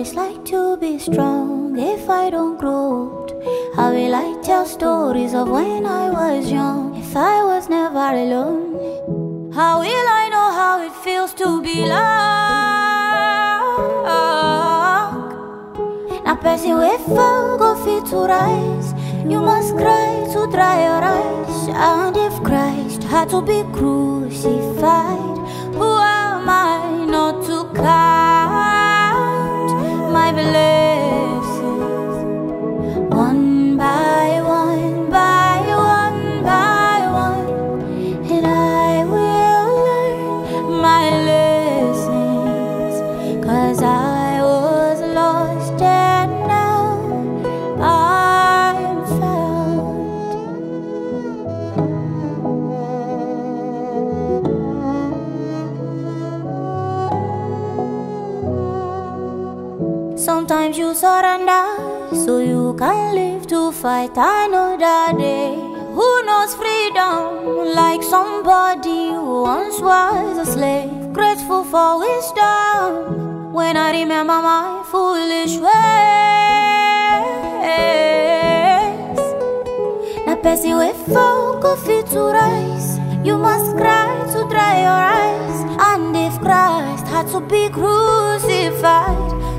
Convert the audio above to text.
it's like to be strong if I don't grow old? How will I tell stories of when I was young if I was never alone? How will I know how it feels to be loved? Now person with fall go fit to rise. You must cry to dry your eyes. And if Christ had to be crucified, who am I not to count my blessings? One by one, by one, by one, and I will learn my lessons. 'Cause I was lost and now I'm found. Sometimes you surrender so you can live to fight another day. Who knows freedom like somebody who once was a slave? Grateful for wisdom when I remember my foolish ways. Now person with fall go fit to rise. You must cry to dry your eyes. And if Christ had to be crucified,